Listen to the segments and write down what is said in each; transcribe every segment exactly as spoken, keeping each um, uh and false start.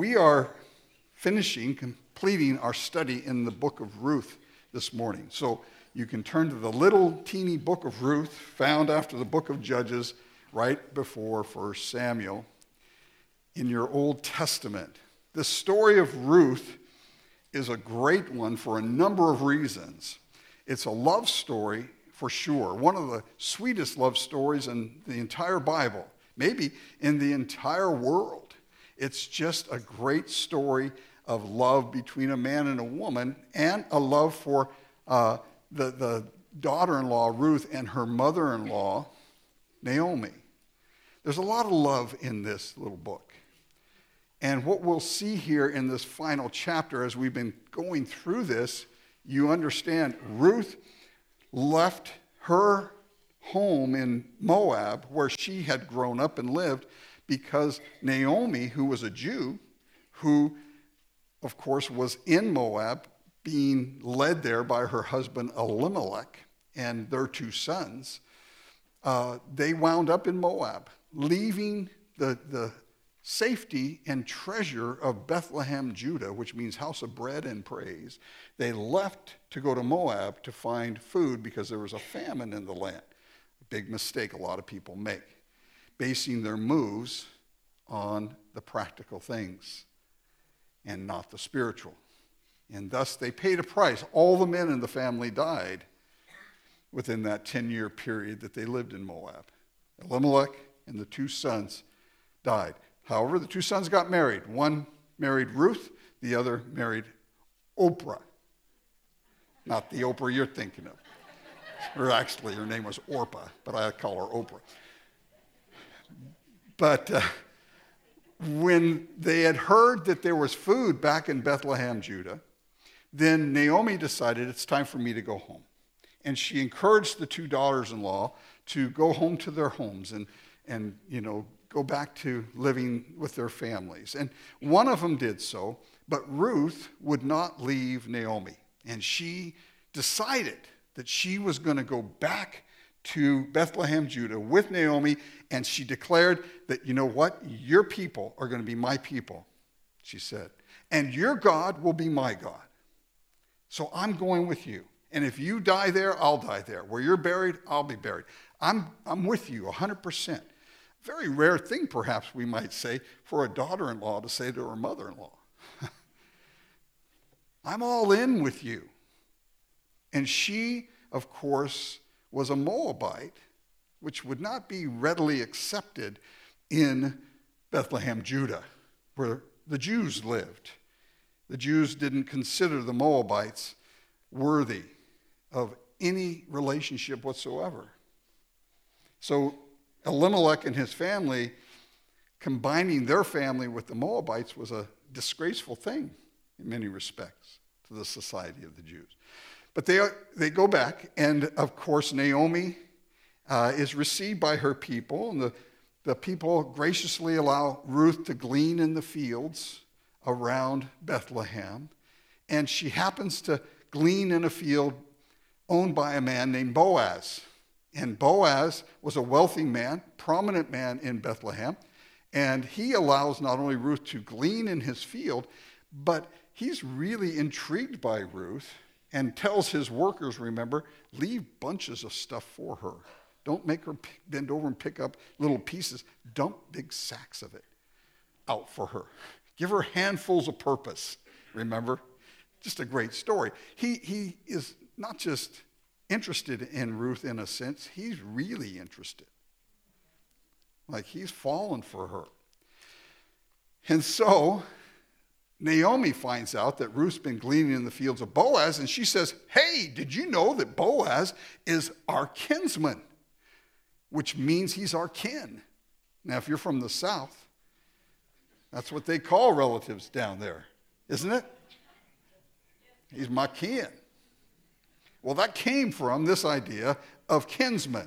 We are finishing, completing our study in the book of Ruth this morning. So you can turn to the little teeny book of Ruth, found after the book of Judges, right before First Samuel, in your Old Testament. The story of Ruth is a great one for a number of reasons. It's a love story for sure, one of the sweetest love stories in the entire Bible, maybe in the entire world. It's just a great story of love between a man and a woman, and a love for uh, the, the daughter-in-law, Ruth, and her mother-in-law, Naomi. There's a lot of love in this little book. And what we'll see here in this final chapter, as we've been going through this, you understand Ruth left her home in Moab, where she had grown up and lived, because Naomi, who was a Jew, who, of course, was in Moab, being led there by her husband Elimelech and their two sons, uh, they wound up in Moab, leaving the, the safety and treasure of Bethlehem, Judah, which means house of bread and praise. They left to go to Moab to find food because there was a famine in the land. A big mistake a lot of people make, basing their moves on the practical things and not the spiritual. And thus they paid a price. All the men in the family died within that ten-year period that they lived in Moab. Elimelech and the two sons died. However, the two sons got married. One married Ruth, the other married Oprah. Not the Oprah you're thinking of. Or actually, her name was Orpah, but I call her Oprah. But uh, when they had heard that there was food back in Bethlehem, Judah, then Naomi decided it's time for me to go home. And she encouraged the two daughters-in-law to go home to their homes and, and you know, go back to living with their families. And one of them did so, but Ruth would not leave Naomi. And she decided that she was going to go back to Bethlehem, Judah with Naomi, and she declared that, you know what, your people are going to be my people, she said, and your God will be my God. So I'm going with you. And if you die there, I'll die there. Where you're buried, I'll be buried. I'm, I'm with you one hundred percent. Very rare thing, perhaps we might say, for a daughter-in-law to say to her mother-in-law. I'm all in with you. And she, of course, was a Moabite, which would not be readily accepted in Bethlehem, Judah, where the Jews lived. The Jews didn't consider the Moabites worthy of any relationship whatsoever. So Elimelech and his family, combining their family with the Moabites, was a disgraceful thing in many respects to the society of the Jews. But they, they go back, and of course Naomi uh, is received by her people, and the, the people graciously allow Ruth to glean in the fields around Bethlehem, and she happens to glean in a field owned by a man named Boaz. And Boaz was a wealthy man, prominent man in Bethlehem, and he allows not only Ruth to glean in his field, but he's really intrigued by Ruth and tells his workers, remember, leave bunches of stuff for her. Don't make her bend over and pick up little pieces. Dump big sacks of it out for her. Give her handfuls of purpose, remember? Just a great story. He, he is not just interested in Ruth in a sense, he's really interested. Like he's fallen for her. And so Naomi finds out that Ruth's been gleaning in the fields of Boaz, and she says, hey, did you know that Boaz is our kinsman? Which means he's our kin. Now, if you're from the South, that's what they call relatives down there, isn't it? He's my kin. Well, that came from this idea of kinsman.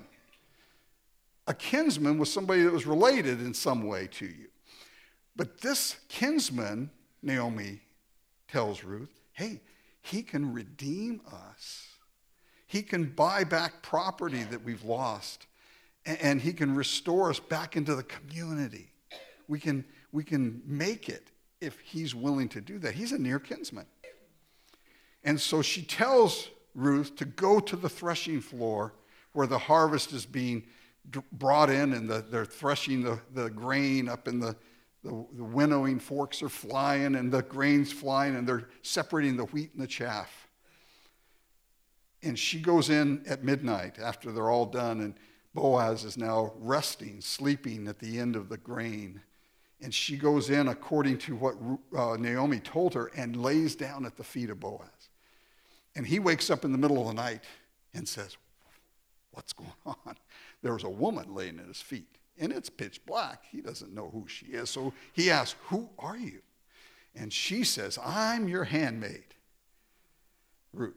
A kinsman was somebody that was related in some way to you. But this kinsman, Naomi tells Ruth, hey, he can redeem us. He can buy back property that we've lost, and he can restore us back into the community. We can, we can make it if he's willing to do that. He's a near kinsman. And so she tells Ruth to go to the threshing floor where the harvest is being brought in, and the, they're threshing the, the grain up in the, the, the winnowing forks are flying, and the grain's flying, and they're separating the wheat and the chaff. And she goes in at midnight after they're all done, and Boaz is now resting, sleeping at the end of the grain. And she goes in according to what uh, Naomi told her and lays down at the feet of Boaz. And he wakes up in the middle of the night and says, what's going on? There's a woman laying at his feet, and it's pitch black. He doesn't know who she is. So he asks, who are you? And she says, I'm your handmaid, Ruth.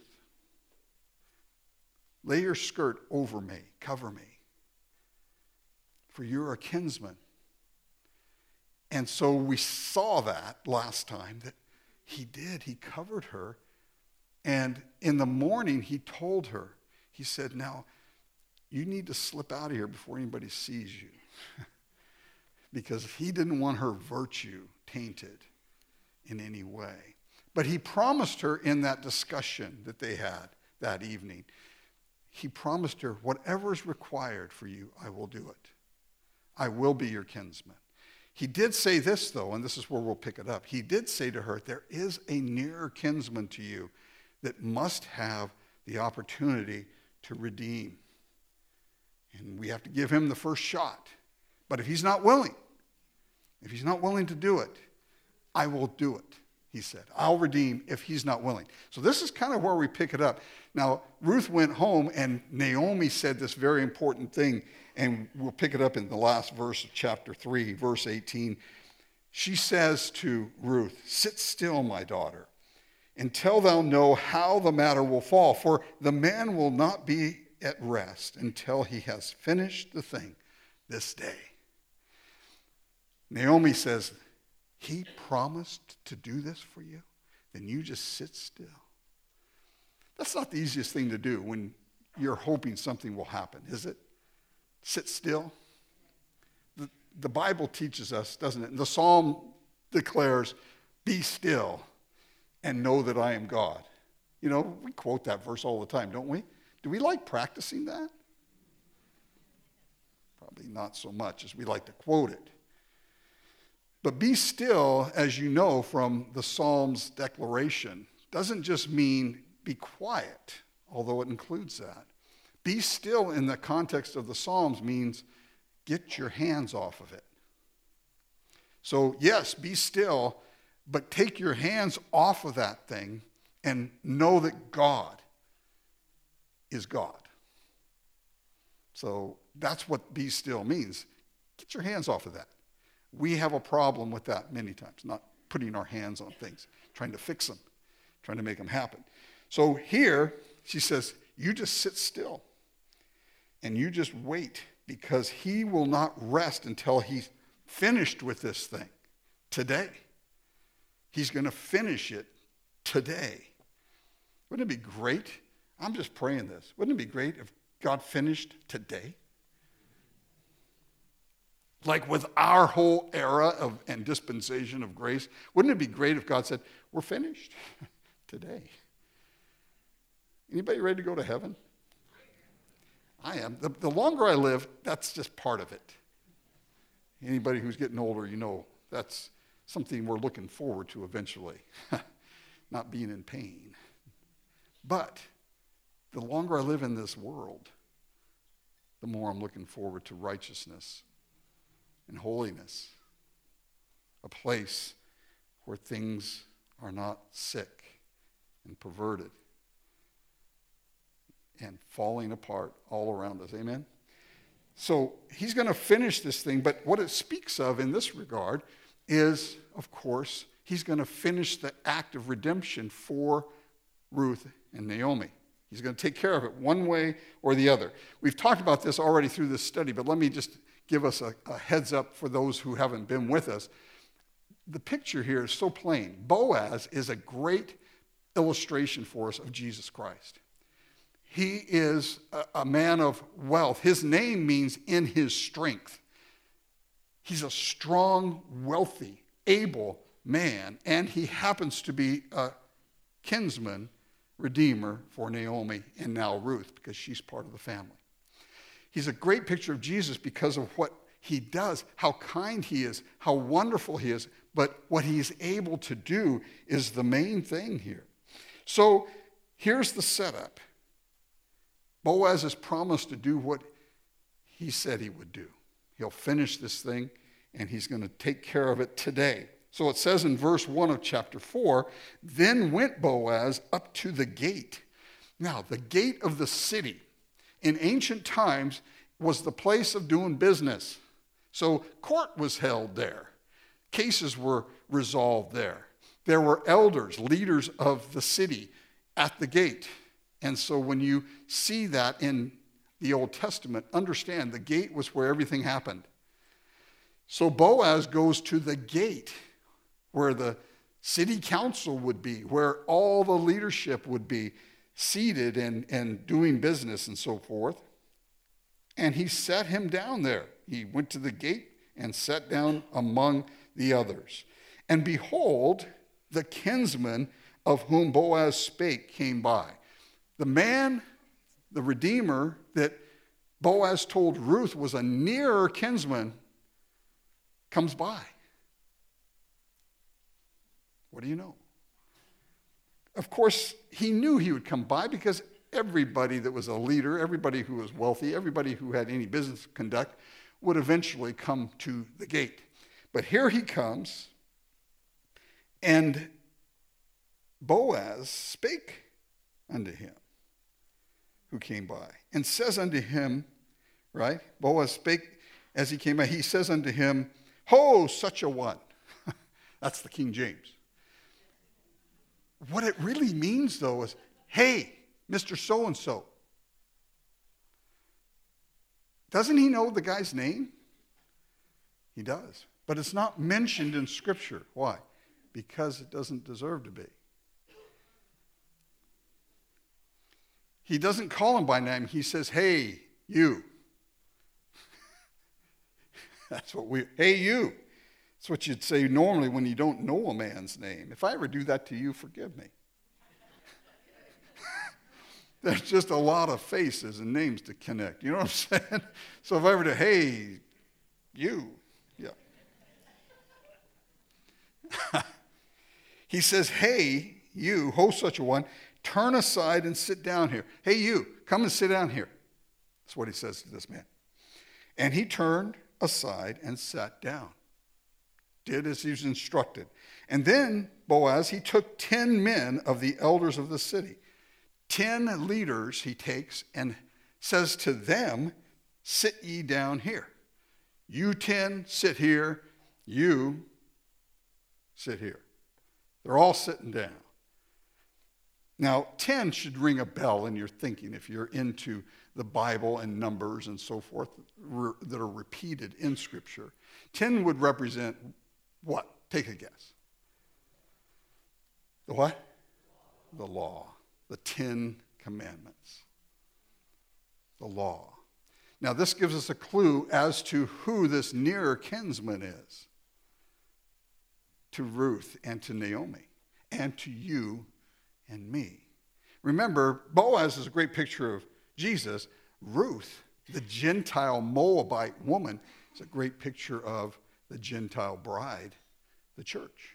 Lay your skirt over me, cover me, for you're a kinsman. And so we saw that last time, that he did. He covered her. And in the morning, he told her, he said, now, you need to slip out of here before anybody sees you. Because he didn't want her virtue tainted in any way. But he promised her in that discussion that they had that evening, he promised her, whatever is required for you, I will do it. I will be your kinsman. He did say this, though, and this is where we'll pick it up. He did say to her, there is a nearer kinsman to you that must have the opportunity to redeem. And we have to give him the first shot. But if he's not willing, if he's not willing to do it, I will do it, he said. I'll redeem if he's not willing. So this is kind of where we pick it up. Now, Ruth went home, and Naomi said this very important thing, and we'll pick it up in the last verse of chapter three, verse eighteen. She says to Ruth, sit still, my daughter, until thou know how the matter will fall, for the man will not be at rest until he has finished the thing this day. Naomi says, he promised to do this for you, then you just sit still. That's not the easiest thing to do when you're hoping something will happen, is it? Sit still. The, the Bible teaches us, doesn't it? The Psalm declares, be still and know that I am God. You know, we quote that verse all the time, don't we? Do we like practicing that? Probably not so much as we like to quote it. But be still, as you know from the Psalm's declaration, doesn't just mean be quiet, although it includes that. Be still in the context of the Psalms means get your hands off of it. So yes, be still, but take your hands off of that thing and know that God is God. So that's what be still means. Get your hands off of that. We have a problem with that many times, not putting our hands on things, trying to fix them, trying to make them happen. So here, she says, you just sit still and you just wait, because he will not rest until he's finished with this thing today. He's going to finish it today. Wouldn't it be great? I'm just praying this. Wouldn't it be great if God finished today? Like with our whole era of and dispensation of grace, wouldn't it be great if God said, we're finished today? Anybody ready to go to heaven? I am. The, the longer I live, that's just part of it. Anybody who's getting older, you know, that's something we're looking forward to eventually, not being in pain. But the longer I live in this world, the more I'm looking forward to righteousness and holiness, a place where things are not sick and perverted and falling apart all around us. Amen? So he's going to finish this thing, but what it speaks of in this regard is, of course, he's going to finish the act of redemption for Ruth and Naomi. He's going to take care of it one way or the other. We've talked about this already through this study, but let me just give us a, a heads up for those who haven't been with us. The picture here is so plain. Boaz is a great illustration for us of Jesus Christ. He is a, a man of wealth. His name means in his strength. He's a strong, wealthy, able man, and he happens to be a kinsman redeemer for Naomi and now Ruth, because she's part of the family. He's a great picture of Jesus because of what he does, how kind he is, how wonderful he is, but what he's able to do is the main thing here. So here's the setup. Boaz has promised to do what he said he would do. He'll finish this thing, and he's going to take care of it today. So it says in verse one of chapter four, then went Boaz up to the gate. Now, the gate of the city in ancient times was the place of doing business. So court was held there. Cases were resolved there. There were elders, leaders of the city at the gate. And so when you see that in the Old Testament, understand the gate was where everything happened. So Boaz goes to the gate where the city council would be, where all the leadership would be seated and, and doing business and so forth. And he set him down there. He went to the gate and sat down among the others. And behold, the kinsman of whom Boaz spake came by. The man, the Redeemer that Boaz told Ruth was a nearer kinsman, comes by. What do you know? Of course, he knew he would come by because everybody that was a leader, everybody who was wealthy, everybody who had any business to conduct would eventually come to the gate. But here he comes, and Boaz spake unto him who came by, and says unto him, right? Boaz spake as he came by. He says unto him, ho, such a one. That's the King James. What it really means, though, is, hey, Mister So-and-so. Doesn't he know the guy's name? He does. But it's not mentioned in Scripture. Why? Because it doesn't deserve to be. He doesn't call him by name. He says, hey, you. That's what we, hey, you. That's what you'd say normally when you don't know a man's name. If I ever do that to you, forgive me. There's just a lot of faces and names to connect. You know what I'm saying? So if I ever do, hey, you. Yeah. He says, hey, you, ho, such a one, turn aside and sit down here. Hey, you, come and sit down here. That's what he says to this man. And he turned aside and sat down. Did as he was instructed. And then Boaz, he took ten men of the elders of the city. Ten leaders he takes and says to them, sit ye down here. You ten, sit here. You, sit here. They're all sitting down. Now, ten should ring a bell in your thinking if you're into the Bible and numbers and so forth that are repeated in Scripture. ten would represent what? Take a guess. The what? The law. The Ten Commandments. The law. Now, this gives us a clue as to who this nearer kinsman is. To Ruth and to Naomi and to you and me. Remember, Boaz is a great picture of Jesus. Ruth, the Gentile Moabite woman, is a great picture of the Gentile bride, the church.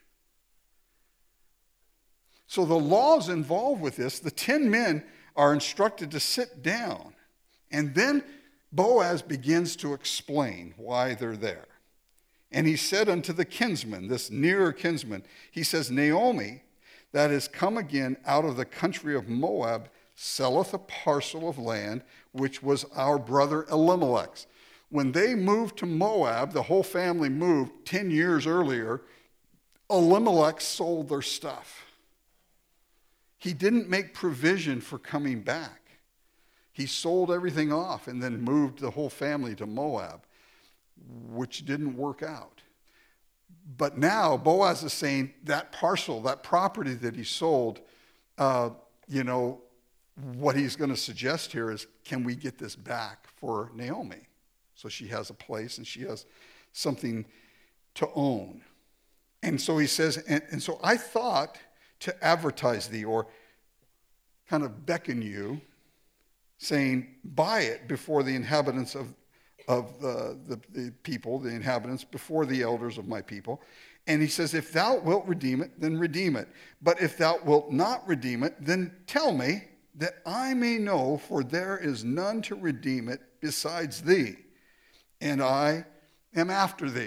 So the laws involved with this, the ten men are instructed to sit down. And then Boaz begins to explain why they're there. And he said unto the kinsman, this nearer kinsman, he says, Naomi, that is come again out of the country of Moab, selleth a parcel of land, which was our brother Elimelech's. When they moved to Moab, the whole family moved ten years earlier, Elimelech sold their stuff. He didn't make provision for coming back. He sold everything off and then moved the whole family to Moab, which didn't work out. But now Boaz is saying that parcel, that property that he sold, uh, you know, what he's going to suggest here is, can we get this back for Naomi? So she has a place and she has something to own. And so he says, and, and so I thought to advertise thee, or kind of beckon you, saying, buy it before the inhabitants of, of the, the, the people, the inhabitants, before the elders of my people. And he says, if thou wilt redeem it, then redeem it. But if thou wilt not redeem it, then tell me, that I may know, for there is none to redeem it besides thee, and I am after thee.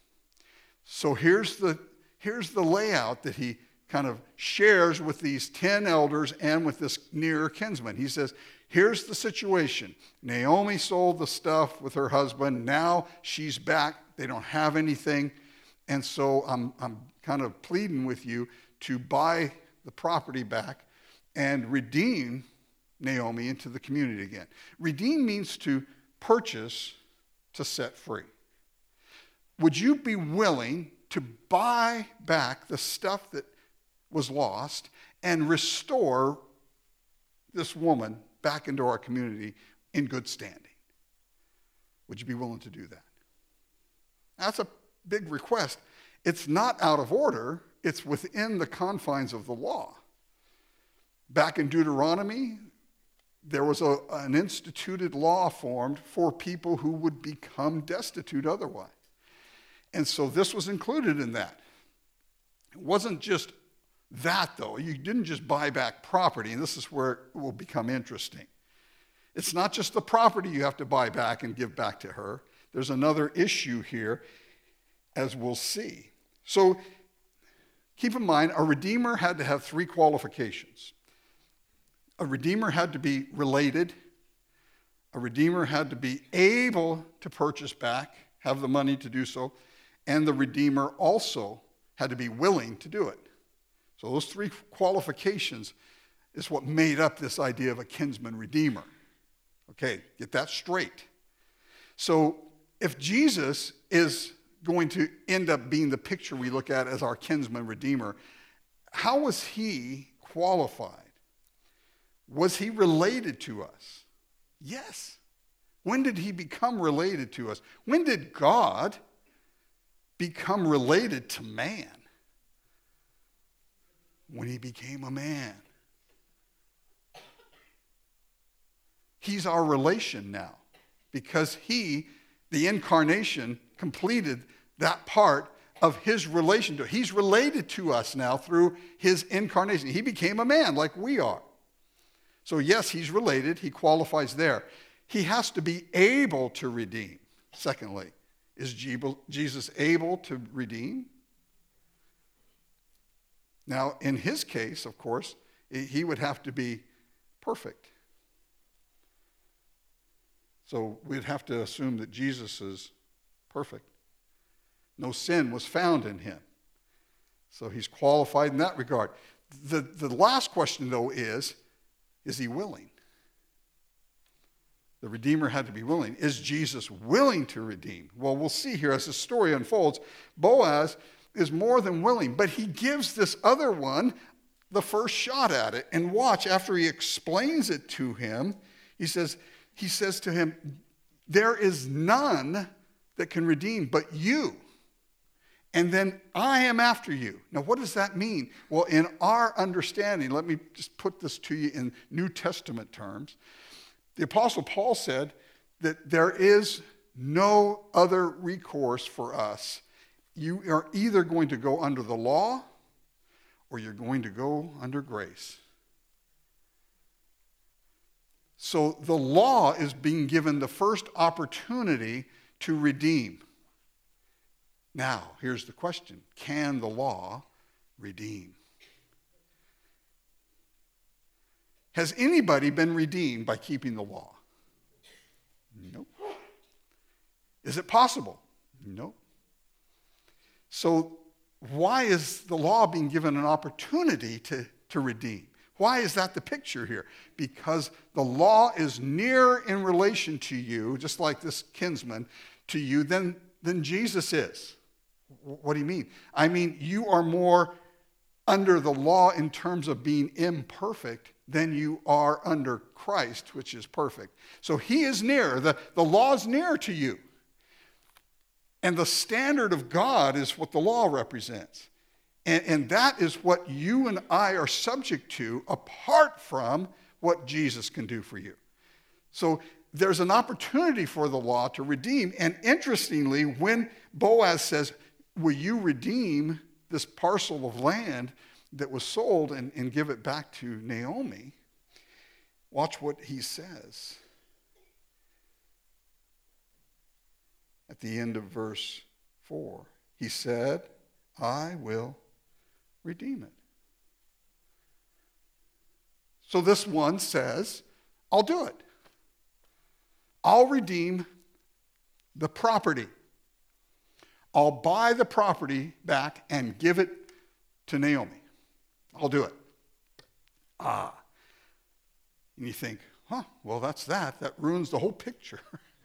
So here's the, here's the layout that he kind of shares with these ten elders and with this near kinsman. He says, here's the situation. Naomi sold the stuff with her husband. Now she's back. They don't have anything. And so I'm, I'm kind of pleading with you to buy the property back and redeem Naomi into the community again. Redeem means to purchase, to set free. Would you be willing to buy back the stuff that was lost and restore this woman back into our community in good standing? Would you be willing to do that? That's a big request. It's not out of order. It's within the confines of the law. Back in Deuteronomy, there was a, an instituted law formed for people who would become destitute otherwise. And so this was included in that. It wasn't just that, though. You didn't just buy back property, and this is where it will become interesting. It's not just the property you have to buy back and give back to her. There's another issue here, as we'll see. So keep in mind, a redeemer had to have three qualifications. A redeemer had to be related. A redeemer had to be able to purchase back, have the money to do so. And the redeemer also had to be willing to do it. So those three qualifications is what made up this idea of a kinsman redeemer. Okay, get that straight. So if Jesus is going to end up being the picture we look at as our kinsman redeemer, how was he qualified? Was he related to us? Yes. When did he become related to us? When did God become related to man? When he became a man. He's our relation now because he, the incarnation, completed that part of his relation to us. He's related to us now through his incarnation. He became a man like we are. So yes, he's related. He qualifies there. He has to be able to redeem. Secondly, is Jesus able to redeem? Now, in his case, of course, he would have to be perfect. So we'd have to assume that Jesus is perfect. No sin was found in him. So he's qualified in that regard. The, the last question, though, is, is he willing? The Redeemer had to be willing. Is Jesus willing to redeem? Well, we'll see here as the story unfolds. Boaz is more than willing, but he gives this other one the first shot at it. And watch, after he explains it to him, he says, he says to him, there is none that can redeem but you. And then I am after you. Now, what does that mean? Well, in our understanding, let me just put this to you in New Testament terms. The Apostle Paul said that there is no other recourse for us. You are either going to go under the law or you're going to go under grace. So the law is being given the first opportunity to redeem. Now, here's the question. Can the law redeem? Has anybody been redeemed by keeping the law? Nope. Is it possible? Nope. So why is the law being given an opportunity to, to redeem? Why is that the picture here? Because the law is nearer in relation to you, just like this kinsman, to you than, than Jesus is. What do you mean? I mean, you are more under the law in terms of being imperfect than you are under Christ, which is perfect. So he is near. The, the law is near to you. And the standard of God is what the law represents. And, and that is what you and I are subject to apart from what Jesus can do for you. So there's an opportunity for the law to redeem. And interestingly, when Boaz says, will you redeem this parcel of land that was sold and, and give it back to Naomi? Watch what he says. At the end of verse four, he said, I will redeem it. So this one says, I'll do it. I'll redeem the property. I'll buy the property back and give it to Naomi. I'll do it. Ah. And you think, huh, well, that's that. That ruins the whole picture.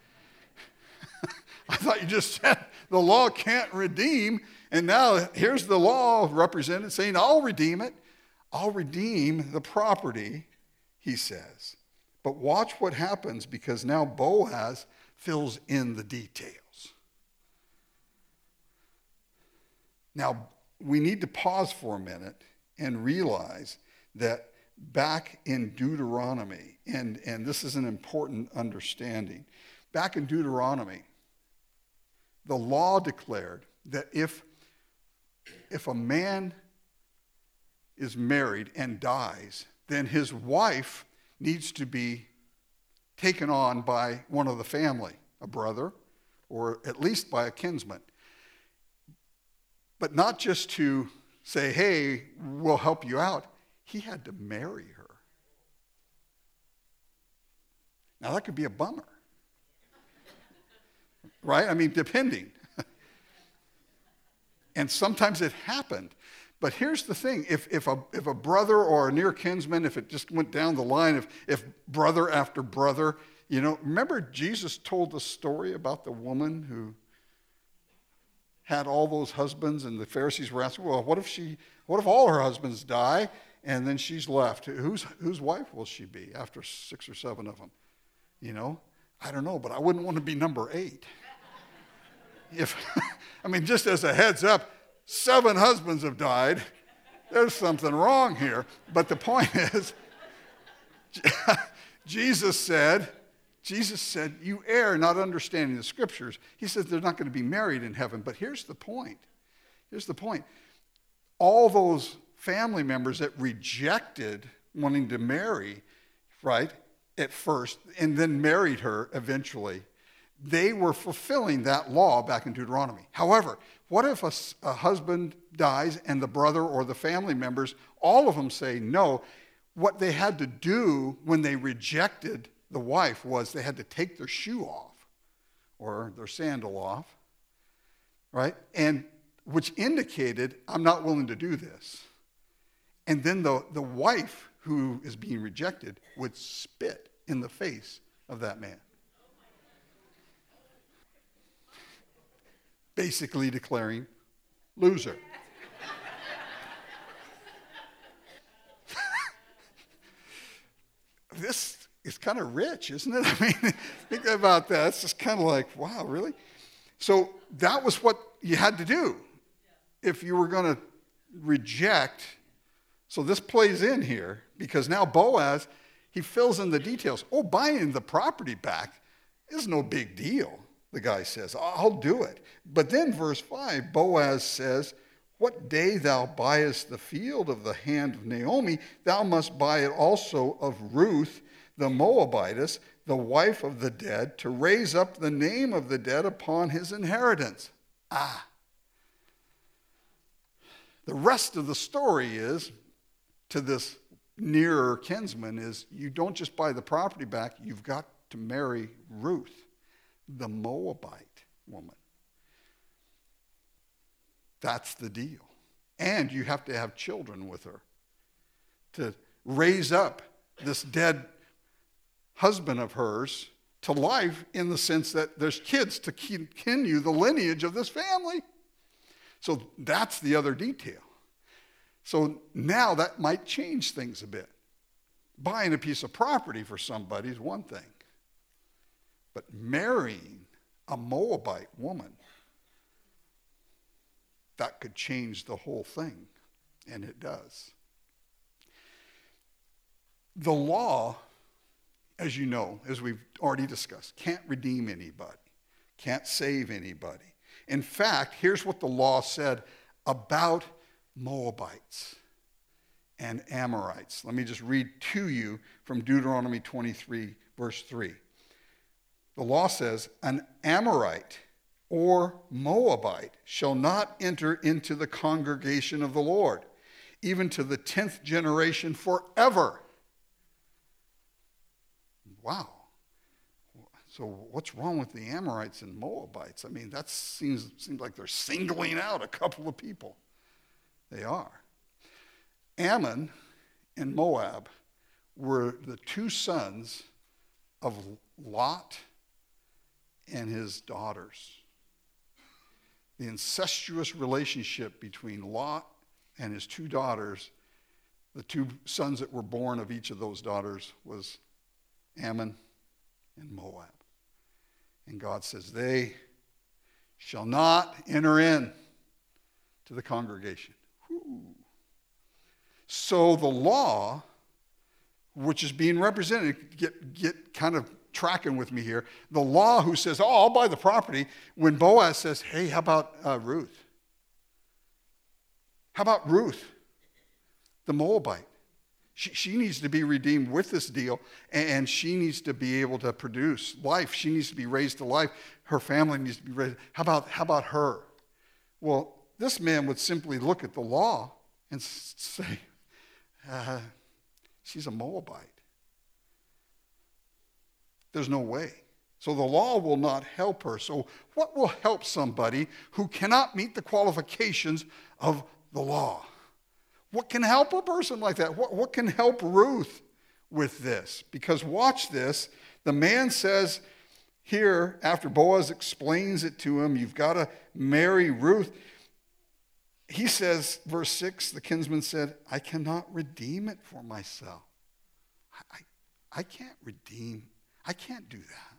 I thought you just said the law can't redeem, and now here's the law represented saying, I'll redeem it. I'll redeem the property, he says. But watch what happens, because now Boaz fills in the details. Now, we need to pause for a minute and realize that back in Deuteronomy, and, and this is an important understanding, back in Deuteronomy, the law declared that if, if a man is married and dies, then his wife needs to be taken on by one of the family, a brother, or at least by a kinsman. But not just to say, hey, we'll help you out. He had to marry her. Now, that could be a bummer. Right? I mean, depending. And sometimes it happened. But here's the thing. If, if, a, if a brother or a near kinsman, if it just went down the line, if, if brother after brother, you know, remember Jesus told the story about the woman who had all those husbands, and the Pharisees were asking, well, what if she, what if all her husbands die and then she's left? Whose, whose wife will she be after six or seven of them? You know, I don't know, but I wouldn't want to be number eight. If, I mean, just as a heads up, seven husbands have died. There's something wrong here. But the point is, Jesus said, Jesus said, you err not understanding the scriptures. He says they're not going to be married in heaven. But here's the point. Here's the point. All those family members that rejected wanting to marry, right, at first, and then married her eventually, they were fulfilling that law back in Deuteronomy. However, what if a, a husband dies and the brother or the family members, all of them say no? What they had to do when they rejected the wife was they had to take their shoe off or their sandal off, right? And which indicated, I'm not willing to do this. And then the, the wife who is being rejected would spit in the face of that man. Basically declaring, loser. This is kind of rich, isn't it? I mean, think about that. It's just kind of like, wow, really? So that was what you had to do if you were going to reject. So this plays in here because now Boaz, he fills in the details. Oh, buying the property back is no big deal. The guy says, I'll do it. But then verse five, Boaz says, what day thou buyest the field of the hand of Naomi, thou must buy it also of Ruth the Moabitess, the wife of the dead, to raise up the name of the dead upon his inheritance. Ah. The rest of the story is, to this nearer kinsman, is you don't just buy the property back, you've got to marry Ruth, the Moabite woman. That's the deal. And you have to have children with her to raise up this dead husband of hers to life, in the sense that there's kids to continue the lineage of this family. So that's the other detail. So now that might change things a bit. Buying a piece of property for somebody is one thing. But marrying a Moabite woman that could change the whole thing, and it does. The law, as you know, as we've already discussed, can't redeem anybody, can't save anybody. In fact, here's what the law said about Moabites and Amorites. Let me just read to you from Deuteronomy twenty-three, verse three. The law says, an Amorite or Moabite shall not enter into the congregation of the Lord, even to the tenth generation forever. Wow. So what's wrong with the Amorites and Moabites? I mean, that seems, seems like they're singling out a couple of people. They are. Ammon and Moab were the two sons of Lot and his daughters. The incestuous relationship between Lot and his two daughters, the two sons that were born of each of those daughters, was Ammon and Moab. And God says, they shall not enter in to the congregation. Whew. So the law, which is being represented, get, get kind of tracking with me here, the law who says, oh, I'll buy the property, when Boaz says, hey, how about uh, Ruth? How about Ruth, the Moabite? She, she needs to be redeemed with this deal, and she needs to be able to produce life. She needs to be raised to life. Her family needs to be raised. How about, how about her? Well, this man would simply look at the law and say, uh, she's a Moabite. There's no way. So the law will not help her. So what will help somebody who cannot meet the qualifications of the law? What can help a person like that? What, what can help Ruth with this? Because watch this. The man says here, after Boaz explains it to him, you've got to marry Ruth. He says, verse six, the kinsman said, I cannot redeem it for myself. I, I, I can't redeem. I can't do that.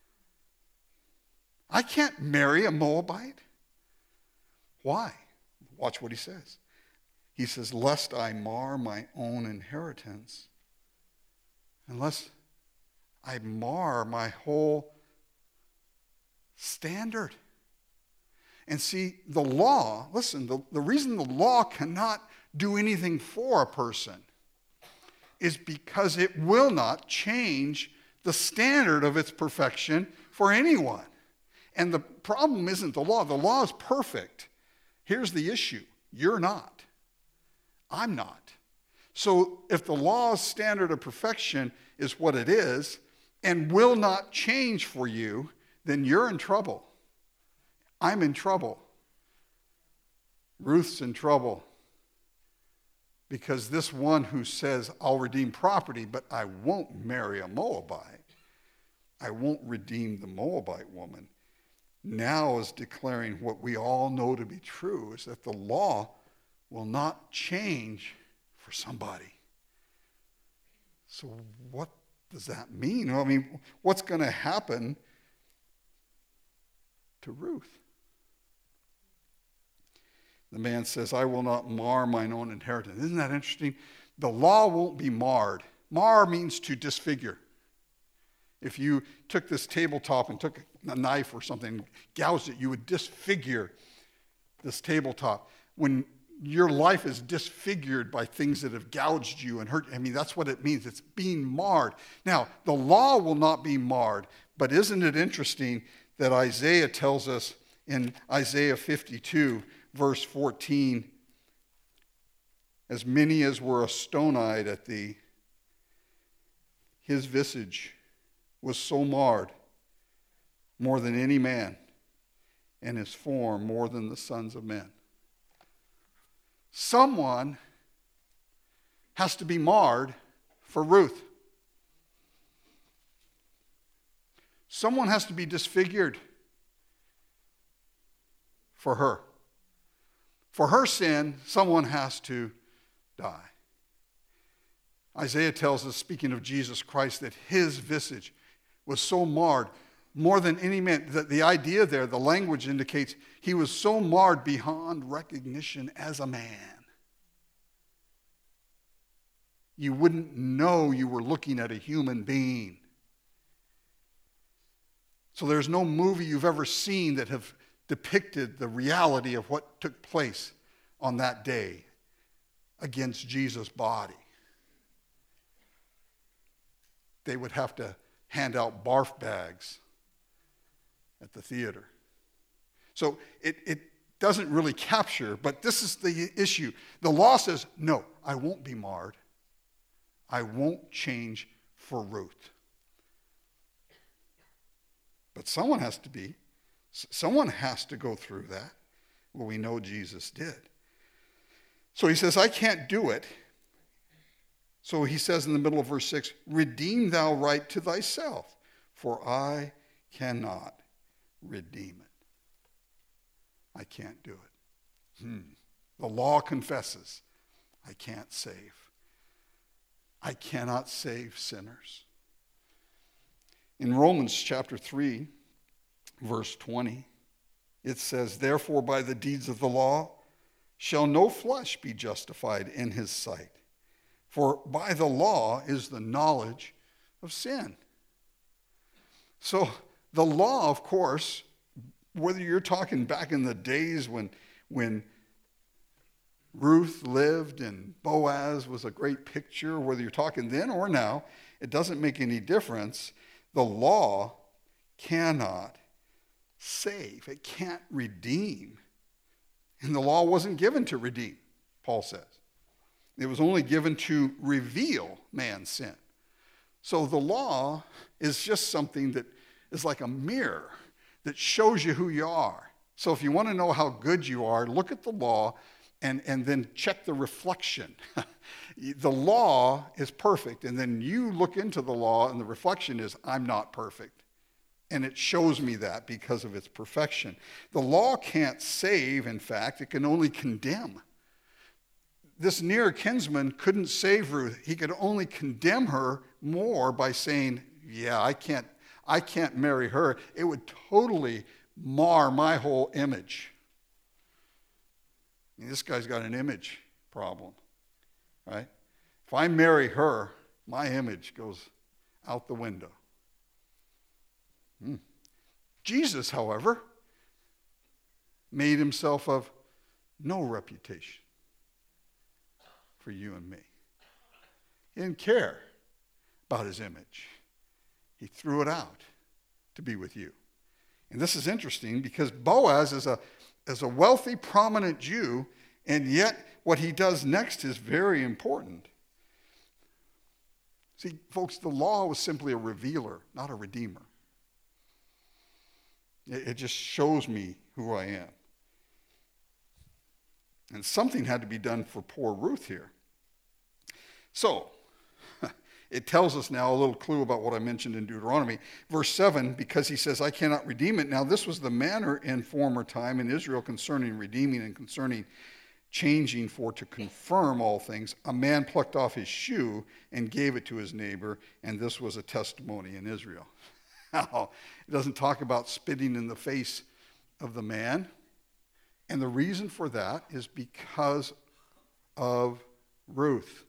I can't marry a Moabite. Why? Watch what he says. He says, lest I mar my own inheritance, unless I mar my whole standard. And see, the law, listen, the, the reason the law cannot do anything for a person is because it will not change the standard of its perfection for anyone. And the problem isn't the law. The law is perfect. Here's the issue. You're not. I'm not. So if the law's standard of perfection is what it is and will not change for you, then you're in trouble. I'm in trouble. Ruth's in trouble. Because this one who says, I'll redeem property, but I won't marry a Moabite, I won't redeem the Moabite woman, now is declaring what we all know to be true, is that the law will not change for somebody. So what does that mean? I mean, what's going to happen to Ruth? The man says, I will not mar mine own inheritance. Isn't that interesting? The law won't be marred. Mar means to disfigure. If you took this tabletop and took a knife or something, gouged it, you would disfigure this tabletop. When your life is disfigured by things that have gouged you and hurt you, I mean, that's what it means. It's being marred. Now, the law will not be marred, but isn't it interesting that Isaiah tells us in Isaiah fifty-two, verse fourteen, as many as were astonied at thee, his visage was so marred more than any man, and his form more than the sons of men. Someone has to be marred for Ruth. Someone has to be disfigured for her. For her sin, someone has to die. Isaiah tells us, speaking of Jesus Christ, that his visage was so marred. more than any man. The, the idea there, the language indicates he was so marred beyond recognition as a man. You wouldn't know you were looking at a human being. So there's no movie you've ever seen that have depicted the reality of what took place on that day against Jesus' body. They would have to hand out barf bags at the theater. So it, it doesn't really capture, but this is the issue. The law says, no, I won't be marred. I won't change for Ruth. But someone has to be. Someone has to go through that. Well, we know Jesus did. So he says, I can't do it. So he says in the middle of verse six, redeem thou right to thyself, for I cannot redeem it. I can't do it. Hmm. The law confesses, I can't save. I cannot save sinners. In Romans chapter three, verse twenty, it says, therefore by the deeds of the law shall no flesh be justified in his sight. For by the law is the knowledge of sin. So the law, of course, whether you're talking back in the days when, when Ruth lived and Boaz was a great picture, whether you're talking then or now, it doesn't make any difference. The law cannot save. It can't redeem. And the law wasn't given to redeem, Paul says. It was only given to reveal man's sin. So the law is just something that is like a mirror that shows you who you are. So if you want to know how good you are, look at the law and, and then check the reflection. The law is perfect, and then you look into the law, and the reflection is, I'm not perfect. And it shows me that because of its perfection. The law can't save, in fact, it can only condemn. This near kinsman couldn't save Ruth. He could only condemn her more by saying, yeah, I can't, I can't marry her. It would totally mar my whole image. I mean, this guy's got an image problem, right? If I marry her, my image goes out the window. Hmm. Jesus, however, made himself of no reputation for you and me. He didn't care about his image. He threw it out to be with you. And this is interesting because Boaz is a, is a wealthy, prominent Jew, and yet what he does next is very important. See, folks, the law was simply a revealer, not a redeemer. It, it just shows me who I am. And something had to be done for poor Ruth here. So, it tells us now a little clue about what I mentioned in Deuteronomy. Verse seven, because he says, I cannot redeem it. Now, this was the manner in former time in Israel concerning redeeming and concerning changing for to confirm all things. A man plucked off his shoe and gave it to his neighbor, and this was a testimony in Israel. Now, it doesn't talk about spitting in the face of the man. And the reason for that is because of Ruth.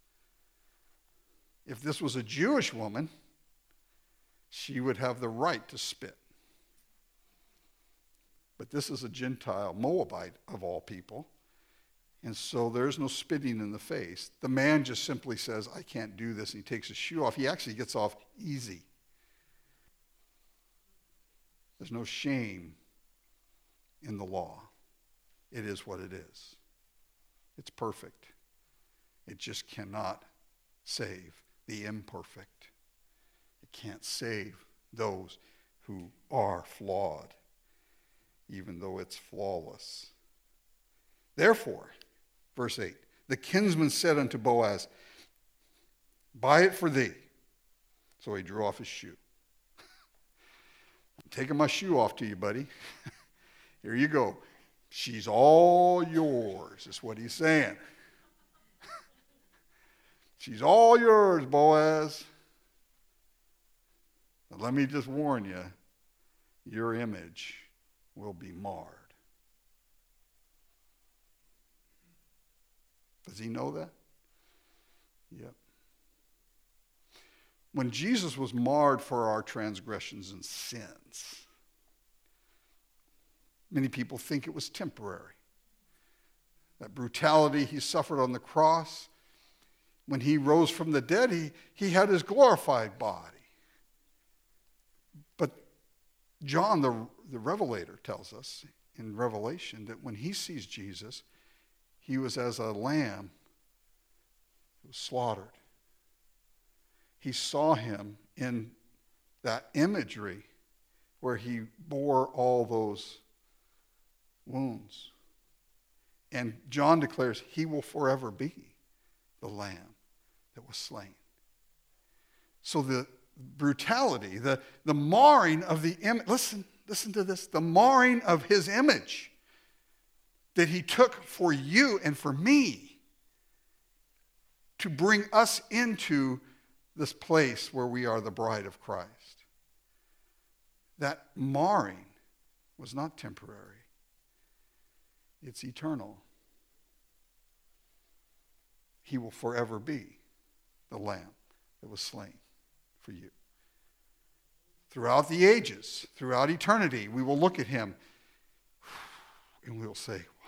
If this was a Jewish woman, she would have the right to spit. But this is a Gentile Moabite of all people. And so there's no spitting in the face. The man just simply says, I can't do this, and he takes his shoe off. He actually gets off easy. There's no shame in the law. It is what it is. It's perfect. It just cannot save the imperfect. It can't save those who are flawed, even though it's flawless. Therefore, verse eight, the kinsman said unto Boaz, buy it for thee. So he drew off his shoe. I'm taking my shoe off to you, buddy. Here you go. She's all yours, is what he's saying. She's all yours, Boaz. But let me just warn you, your image will be marred. Does he know that? Yep. When Jesus was marred for our transgressions and sins, many people think it was temporary. That brutality he suffered on the cross, when he rose from the dead, he, he had his glorified body. But John, the, the Revelator, tells us in Revelation that when he sees Jesus, he was as a lamb who was slaughtered. He saw him in that imagery where he bore all those wounds. And John declares he will forever be the lamb that was slain. So the brutality, the, the marring of the image, listen, listen to this, the marring of his image that he took for you and for me to bring us into this place where we are the bride of Christ. That marring was not temporary. It's eternal. He will forever be the lamb that was slain for you. Throughout the ages, throughout eternity, we will look at him and we will say, wow.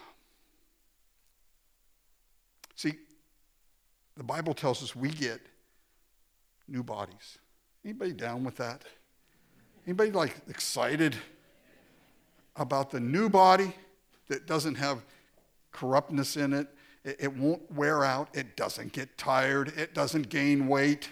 See, the Bible tells us we get new bodies. Anybody down with that? Anybody like excited about the new body that doesn't have corruptness in it? It, it won't wear out. It doesn't get tired. It doesn't gain weight.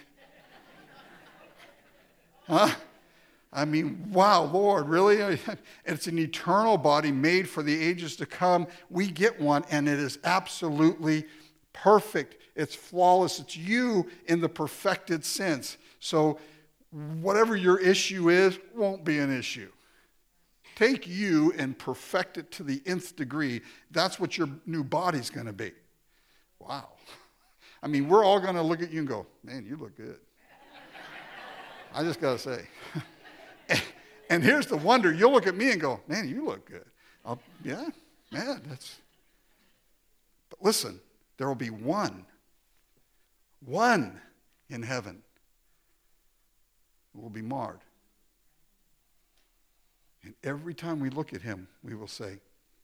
Huh? I mean, wow, Lord, really? It's an eternal body made for the ages to come. We get one, and it is absolutely perfect. It's flawless. It's you in the perfected sense. So whatever your issue is won't be an issue. Take you and perfect it to the nth degree. That's what your new body's going to be. Wow. I mean, we're all going to look at you and go, man, you look good. I just got to say. And here's the wonder. You'll look at me and go, man, you look good. I'll, yeah, man, that's. But listen, there will be one, one in heaven who will be marred. And every time we look at him, we will say,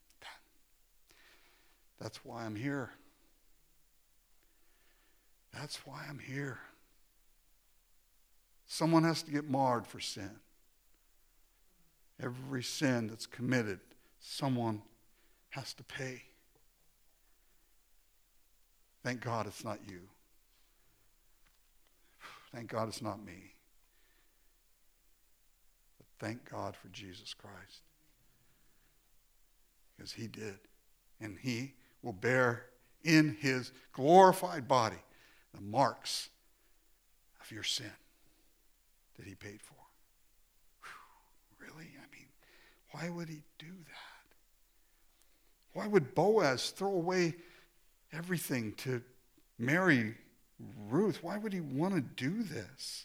that's why I'm here. That's why I'm here. Someone has to get marred for sin. Every sin that's committed, someone has to pay. Thank God it's not you. Thank God it's not me. But thank God for Jesus Christ. Because he did. And he will bear in his glorified body the marks of your sin that he paid for. Whew, really? I mean, why would he do that? Why would Boaz throw away everything to marry Ruth? Why would he want to do this?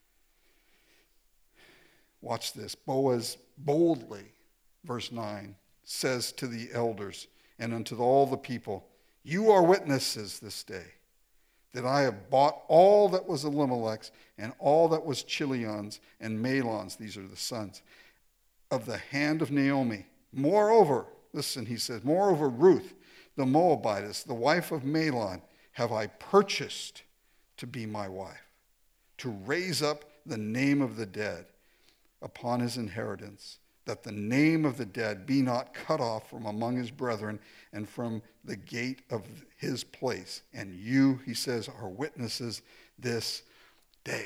Watch this. Boaz boldly, verse nine, says to the elders and unto all the people, you are witnesses this day that I have bought all that was Elimelech's and all that was Chilion's and Mahlon's, these are the sons, of the hand of Naomi. Moreover, listen, he says, moreover, Ruth, the Moabitess, the wife of Mahlon, have I purchased to be my wife, to raise up the name of the dead upon his inheritance, that the name of the dead be not cut off from among his brethren and from the gate of his place. And you, he says, are witnesses this day.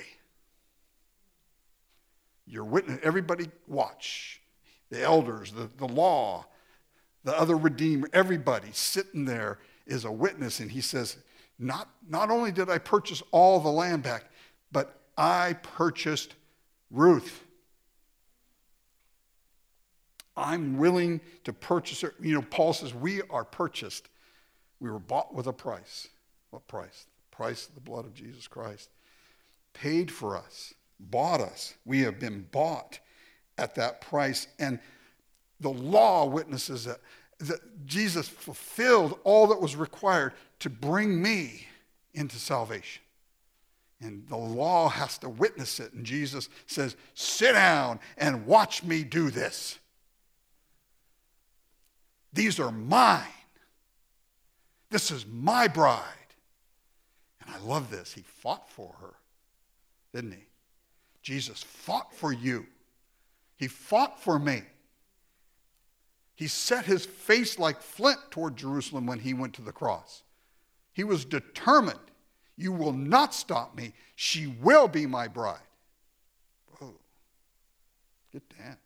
You're witness. Everybody watch. The elders, the, the law, the other redeemer, everybody sitting there is a witness. And he says, not, not only did I purchase all the land back, but I purchased Ruth. I'm willing to purchase her. You know, Paul says we are purchased. We were bought with a price. What price? The price of the blood of Jesus Christ. Paid for us. Bought us. We have been bought at that price. And the law witnesses that, that Jesus fulfilled all that was required to bring me into salvation. And the law has to witness it. And Jesus says, sit down and watch me do this. These are mine. This is my bride. And I love this. He fought for her, didn't he? Jesus fought for you. He fought for me. He set his face like flint toward Jerusalem when he went to the cross. He was determined. You will not stop me. She will be my bride. Whoa. Get down.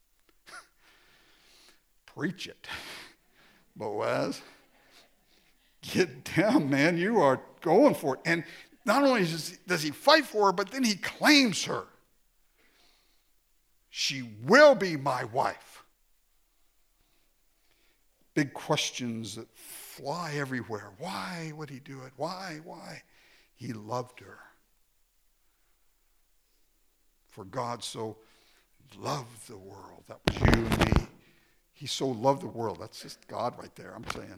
Preach it. Boaz. Get down, man. You are going for it. And not only does he fight for her, but then he claims her. She will be my wife. Big questions that fly everywhere. Why would he do it? Why? Why? He loved her. For God so loved the world. That was you and me. He so loved the world. That's just God right there, I'm saying.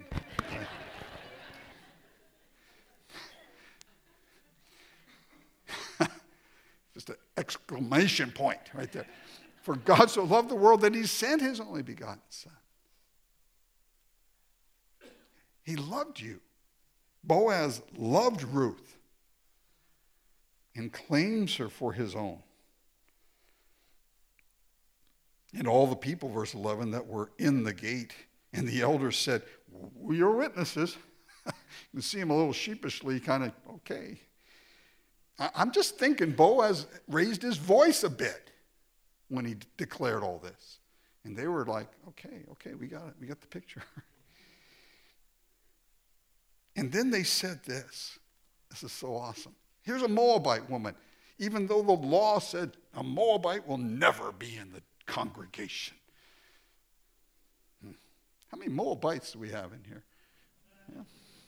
Just an exclamation point right there. For God so loved the world that he sent his only begotten Son. He loved you. Boaz loved Ruth and claims her for his own. And all the people, verse eleven, that were in the gate, and the elders said, we are witnesses. You can see him a little sheepishly, kind of, okay. I'm just thinking Boaz raised his voice a bit when he declared all this. And they were like, okay, okay, we got it. We got the picture. And then they said this. This is so awesome. Here's a Moabite woman. Even though the law said a Moabite will never be in the congregation. Hmm. How many Moabites do we have in here? Yeah.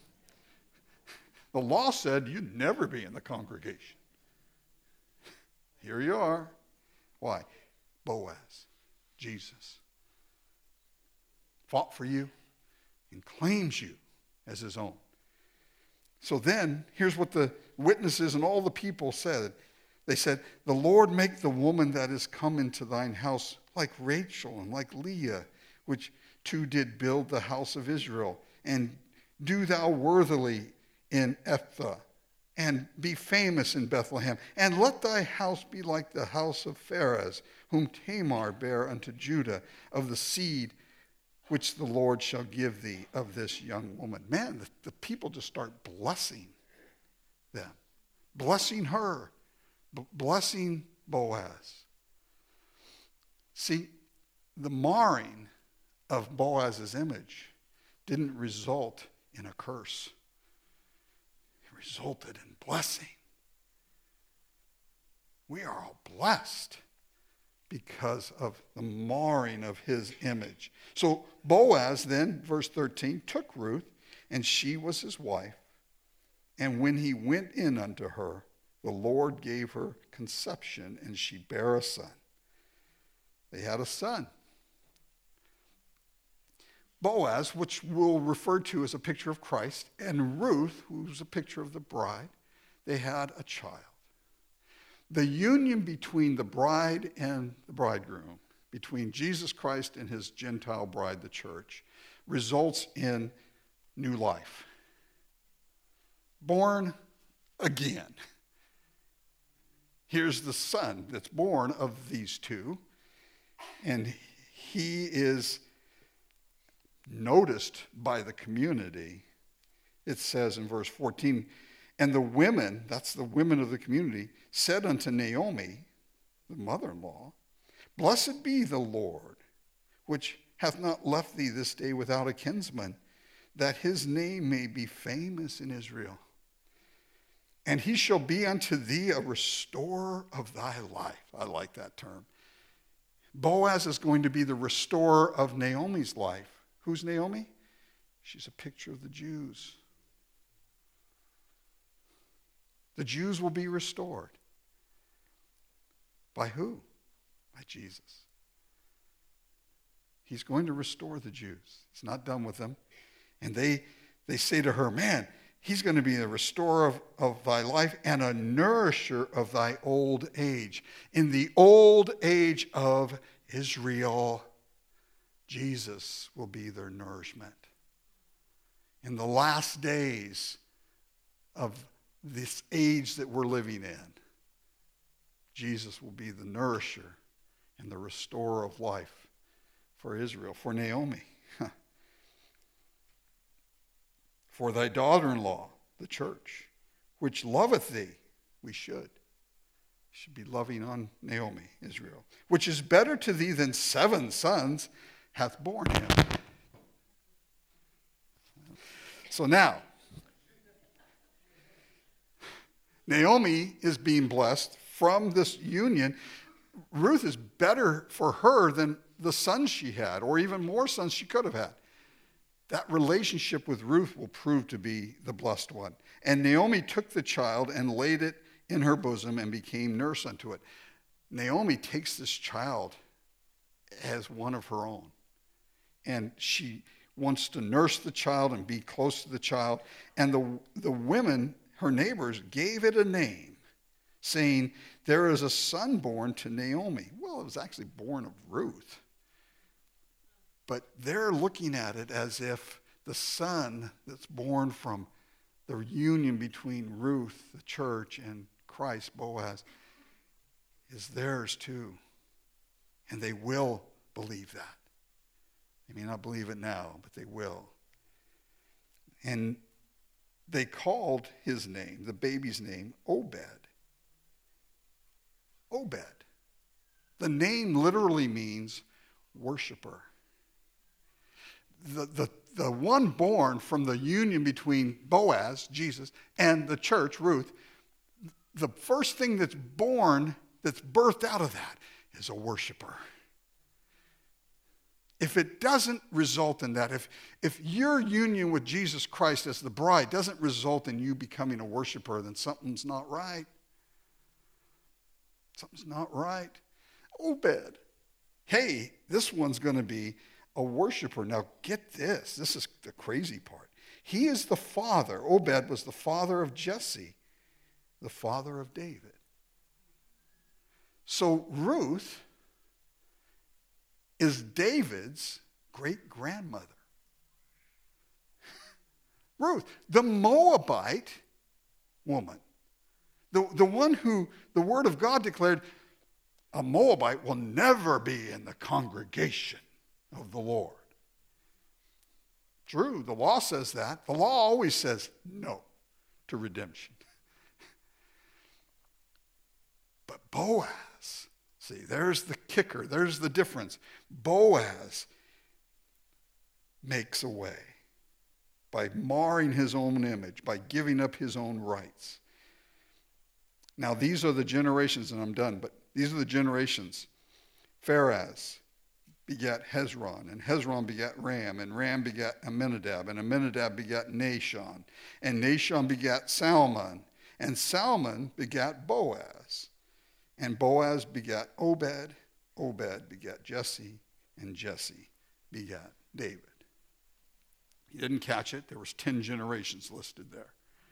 The law said you'd never be in the congregation. Here you are. Why? Boaz, Jesus, fought for you and claims you as his own. So then, here's what the witnesses and all the people said. They said, the Lord make the woman that is come into thine house like Rachel and like Leah, which two did build the house of Israel, and do thou worthily in Ephraim, and be famous in Bethlehem. And let thy house be like the house of Pharez, whom Tamar bare unto Judah, of the seed which the Lord shall give thee of this young woman. Man, the, the people just start blessing them, blessing her, b- blessing Boaz. See, the marring of Boaz's image didn't result in a curse. It resulted in blessing. We are all blessed because of the marring of his image. So Boaz then, verse thirteen, took Ruth, and she was his wife. And when he went in unto her, the Lord gave her conception, and she bare a son. They had a son. Boaz, which we'll refer to as a picture of Christ, and Ruth, who's a picture of the bride, they had a child. The union between the bride and the bridegroom, between Jesus Christ and his Gentile bride, the church, results in new life. Born again. Here's the son that's born of these two, and he is noticed by the community. It says in verse fourteen, and the women, that's the women of the community, said unto Naomi, the mother-in-law, blessed be the Lord, which hath not left thee this day without a kinsman, that his name may be famous in Israel. And he shall be unto thee a restorer of thy life. I like that term. Boaz is going to be the restorer of Naomi's life. Who's Naomi? She's a picture of the Jews. The Jews will be restored. By who? By Jesus. He's going to restore the Jews. He's not done with them. And they, they say to her, man, he's going to be a restorer of, of thy life and a nourisher of thy old age. In the old age of Israel, Jesus will be their nourishment. In the last days of this age that we're living in, Jesus will be the nourisher and the restorer of life for Israel, for Naomi. For thy daughter-in-law, the church, which loveth thee, we should. Should be loving on Naomi, Israel, which is better to thee than seven sons hath borne him. So now, Naomi is being blessed from this union. Ruth is better for her than the sons she had, or even more sons she could have had. That relationship with Ruth will prove to be the blessed one. And Naomi took the child and laid it in her bosom and became nurse unto it. Naomi takes this child as one of her own. And she wants to nurse the child and be close to the child. And the, the women, her neighbors, gave it a name, saying, there is a son born to Naomi. Well, it was actually born of Ruth. But they're looking at it as if the son that's born from the union between Ruth, the church, and Christ, Boaz, is theirs too. And they will believe that. They may not believe it now, but they will. And they called his name, the baby's name, Obed. Obed. The name literally means worshiper. The, the, the one born from the union between Boaz, Jesus, and the church, Ruth, the first thing that's born, that's birthed out of that, is a worshiper. If it doesn't result in that, if, if your union with Jesus Christ as the bride doesn't result in you becoming a worshiper, then something's not right. Something's not right. Obed. Hey, this one's going to be a worshiper. Now get this. This is the crazy part. He is the father. Obed was the father of Jesse, the father of David. So Ruth is David's great-grandmother. Ruth, the Moabite woman, the, the one who the word of God declared, a Moabite will never be in the congregation of the Lord. True, the law says that. The law always says no to redemption. But Boaz, see, there's the kicker, there's the difference. Boaz makes a way by marring his own image, by giving up his own rights. Now, these are the generations, and I'm done, but these are the generations. Phares begat Hezron, and Hezron begat Ram, and Ram begat Amminadab, and Amminadab begat Nahshon, and Nahshon begat Salmon, and Salmon begat Boaz, and Boaz begat Obed, Obed begat Jesse, and Jesse begat David. You didn't catch it. There was ten generations listed there.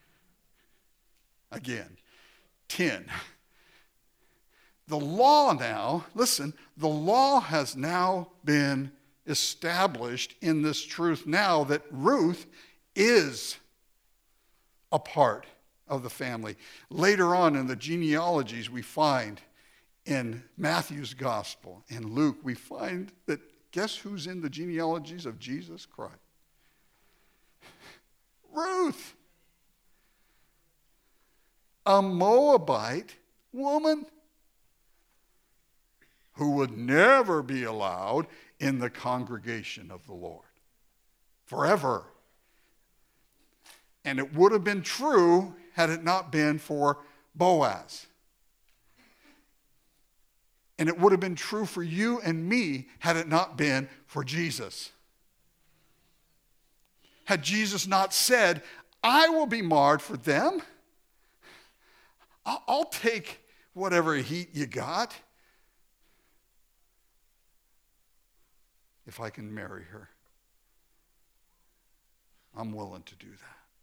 Again, ten. The law now, listen, the law has now been established in this truth now that Ruth is a part of the family. Later on in the genealogies we find in Matthew's gospel, in Luke, we find that guess who's in the genealogies of Jesus Christ? Ruth, a Moabite woman who would never be allowed in the congregation of the Lord. Forever. And it would have been true had it not been for Boaz. And it would have been true for you and me had it not been for Jesus. Had Jesus not said, I will be marred for them. I'll take whatever heat you got. if I can marry her. I'm willing to do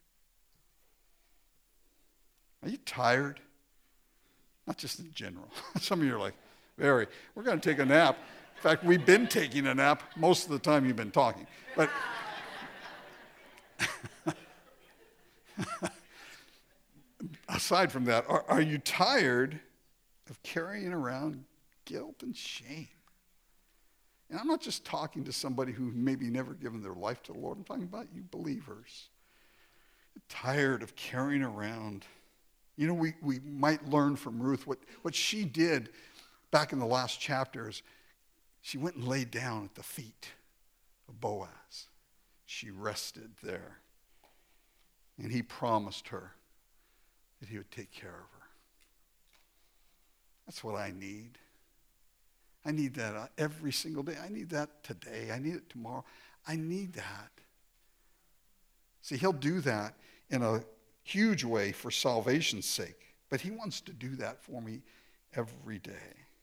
that. Are you tired? Not just in general. Some of you are like, very. We're going to take a nap. In fact, we've been taking a nap most of the time you've been talking. But aside from that, are, are you tired of carrying around guilt and shame? And I'm not just talking to somebody who maybe never given their life to the Lord. I'm talking about you believers. You're tired of carrying around. You know, we, we might learn from Ruth what, what she did back in the last chapters. She went and laid down at the feet of Boaz. She rested there. And he promised her that he would take care of her. That's what I need. I need that every single day. I need that today. I need it tomorrow. I need that. See, he'll do that in a huge way for salvation's sake. But he wants to do that for me every day.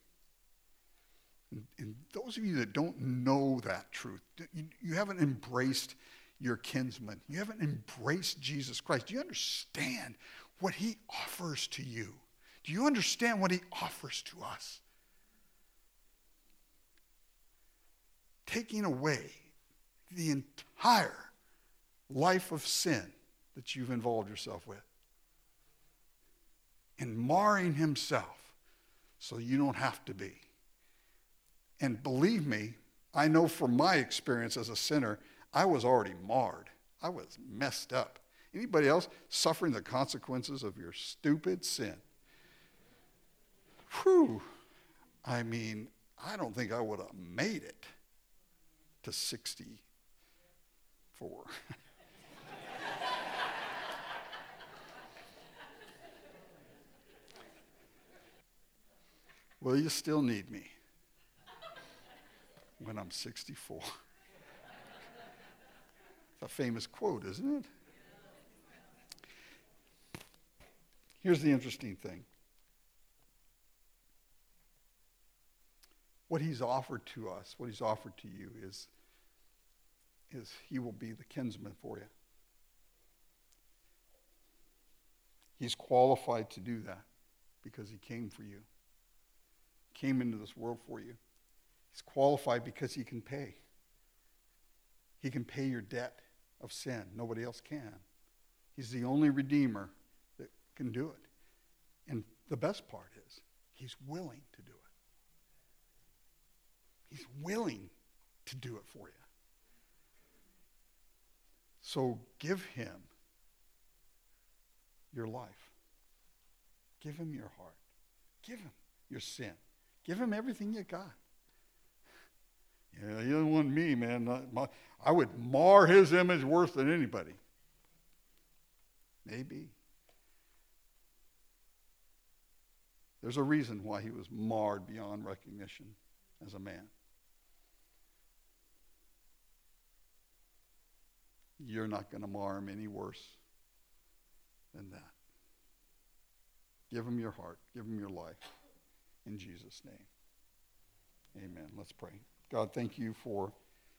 And, and those of you that don't know that truth, you, you haven't embraced your kinsman. You haven't embraced Jesus Christ. Do you understand what he offers to you? Do you understand what he offers to us? Taking away the entire life of sin that you've involved yourself with. And marring himself so you don't have to be. And believe me, I know from my experience as a sinner, I was already marred. I was messed up. Anybody else suffering the consequences of your stupid sin? Whew. I mean, I don't think I would have made it to sixty-four. Well, you still need me when I'm sixty-four. It's a famous quote, isn't it? Here's the interesting thing. What he's offered to us, what he's offered to you is, is he will be the kinsman for you. He's qualified to do that because he came for you. Came into this world for you. He's qualified because he can pay. He can pay your debt of sin. Nobody else can. He's the only redeemer that can do it. And the best part is, he's willing to do it. He's willing to do it for you. So give him your life. Give him your heart. Give him your sin. Give him everything you got. Yeah, you don't want me, man. I would mar his image worse than anybody. Maybe. There's a reason why he was marred beyond recognition as a man. You're not going to mar him any worse than that. Give him your heart. Give him your life. In Jesus' name. Amen. Let's pray. God, thank you for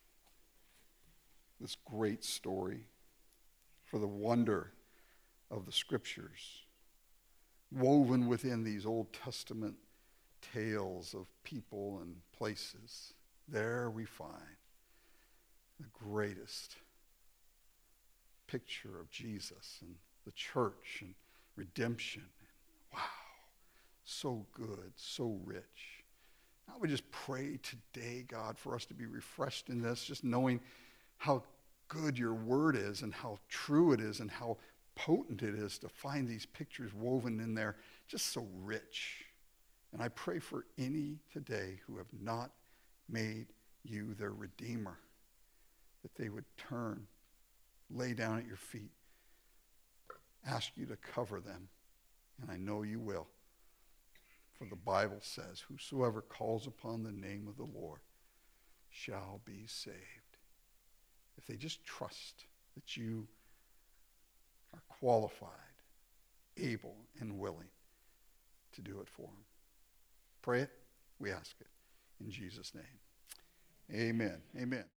this great story, for the wonder of the scriptures, woven within these Old Testament tales of people and places. There we find the greatest picture of Jesus and the church and redemption. Wow, so good, so rich. I would just pray today, God, for us to be refreshed in this, just knowing how good your word is and how true it is and how potent it is to find these pictures woven in there, just so rich. And I pray for any today who have not made you their Redeemer, that they would turn, lay down at your feet, ask you to cover them. And I know you will. For the Bible says, whosoever calls upon the name of the Lord shall be saved. If they just trust that you are qualified, able, and willing to do it for them. Pray it. We ask it. In Jesus' name. Amen. Amen.